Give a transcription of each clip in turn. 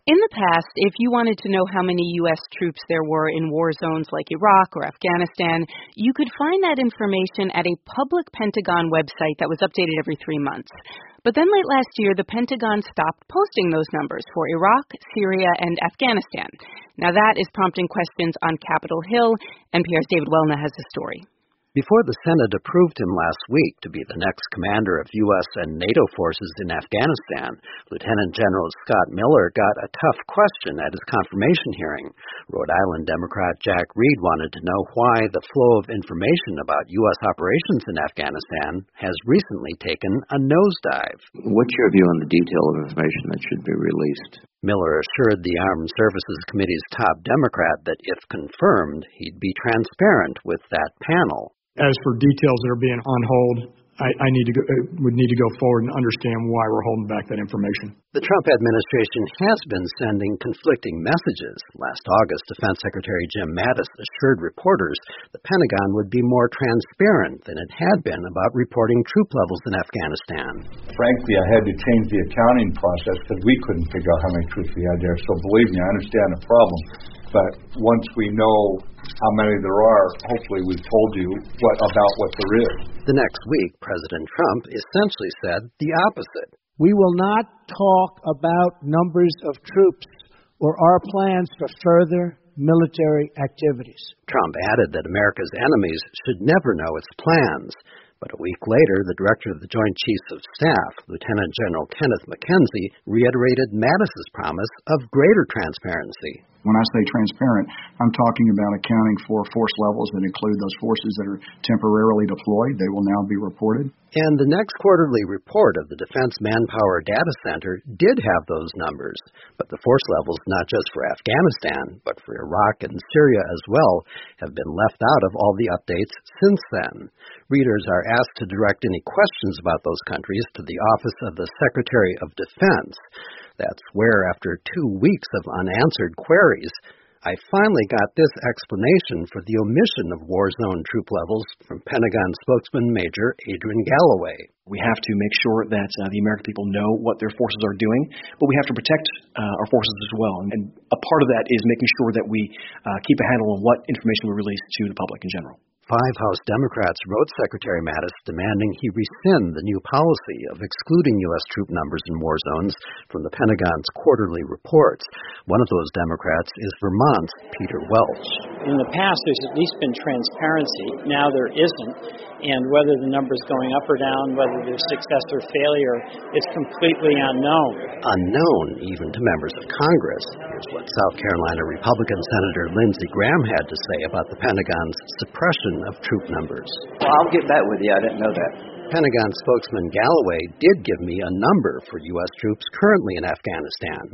In the past, if you wanted to know how many U.S. troops there were in war zones like Iraq or Afghanistan, you could find that information at a public Pentagon website that was updated every 3 months. But then late last year, the Pentagon stopped posting those numbers for Iraq, Syria, and Afghanistan. Now that is prompting questions on Capitol Hill. NPR's David Welna has the story. Before the Senate approved him last week to be the next commander of U.S. and NATO forces in Afghanistan, Lieutenant General Scott Miller got a tough question at his confirmation hearing. Rhode Island Democrat Jack Reed wanted to know why the flow of information about U.S. operations in Afghanistan has recently taken a nosedive. What's your view on the detail of information that should be released? Miller assured the Armed Services Committee's top Democrat that if confirmed, he'd be transparent with that panel. As for details that are being on hold, I would need to go forward and understand why we're holding back that information. The Trump administration has been sending conflicting messages. Last August, Defense Secretary Jim Mattis assured reporters the Pentagon would be more transparent than it had been about reporting troop levels in Afghanistan. Frankly, I had to change the accounting process because we couldn't figure out how many troops we had there. So believe me, I understand the problem. But once we know how many there are, hopefully we've told you about what there is. The next week, President Trump essentially said the opposite. We will not talk about numbers of troops or our plans for further military activities. Trump added that America's enemies should never know its plans. But a week later, the director of the Joint Chiefs of Staff, Lieutenant General Kenneth McKenzie, reiterated Mattis's promise of greater transparency. When I say transparent, I'm talking about accounting for force levels that include those forces that are temporarily deployed. They will now be reported. And the next quarterly report of the Defense Manpower Data Center did have those numbers. But the force levels, not just for Afghanistan, but for Iraq and Syria as well, have been left out of all the updates since then. Readers are asked to direct any questions about those countries to the Office of the Secretary of Defense. That's where, after 2 weeks of unanswered queries, I finally got this explanation for the omission of war zone troop levels from Pentagon spokesman Major Adrian Galloway. We have to make sure that the American people know what their forces are doing, but we have to protect our forces as well. And a part of that is making sure that we keep a handle on what information we release to the public in general. 5 House Democrats wrote Secretary Mattis demanding he rescind the new policy of excluding U.S. troop numbers in war zones from the Pentagon's quarterly reports. One of those Democrats is Vermont's Peter Welch. In the past, there's at least been transparency. Now there isn't. And whether the number's going up or down, whether there's success or failure, it's completely unknown. Unknown even to members of Congress. Here's what South Carolina Republican Senator Lindsey Graham had to say about the Pentagon's suppression of troop numbers. Well, I'll get back with you. I didn't know that. Pentagon spokesman Galloway did give me a number for U.S. troops currently in Afghanistan,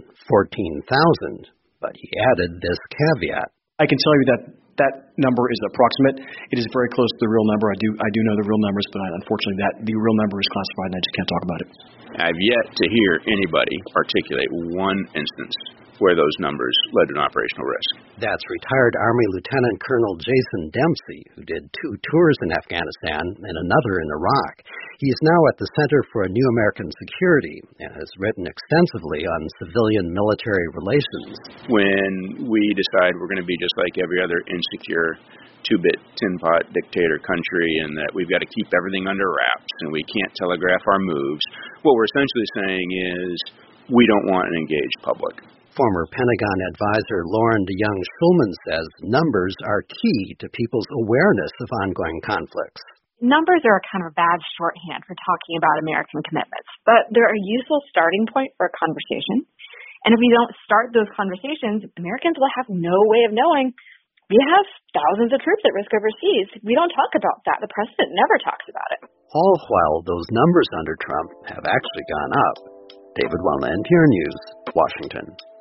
14,000. But he added this caveat. I can tell you that number is approximate. It is very close to the real number. I do know the real numbers, but unfortunately the real number is classified and I just can't talk about it. I've yet to hear anybody articulate one instance where those numbers led to an operational risk. That's retired Army Lieutenant Colonel Jason Dempsey, who did 2 tours in Afghanistan and another in Iraq. He's now at the Center for New American Security and has written extensively on civilian-military relations. When we decide we're going to be just like every other insecure 2-bit tin-pot dictator country and that we've got to keep everything under wraps and we can't telegraph our moves, what we're essentially saying is we don't want an engaged public. Former Pentagon advisor Lauren DeYoung-Schulman says numbers are key to people's awareness of ongoing conflicts. Numbers are kind of a bad shorthand for talking about American commitments, but they're a useful starting point for a conversation. And if we don't start those conversations, Americans will have no way of knowing we have thousands of troops at risk overseas. We don't talk about that. The president never talks about it. All while those numbers under Trump have actually gone up. David Welna, NPR News, Washington.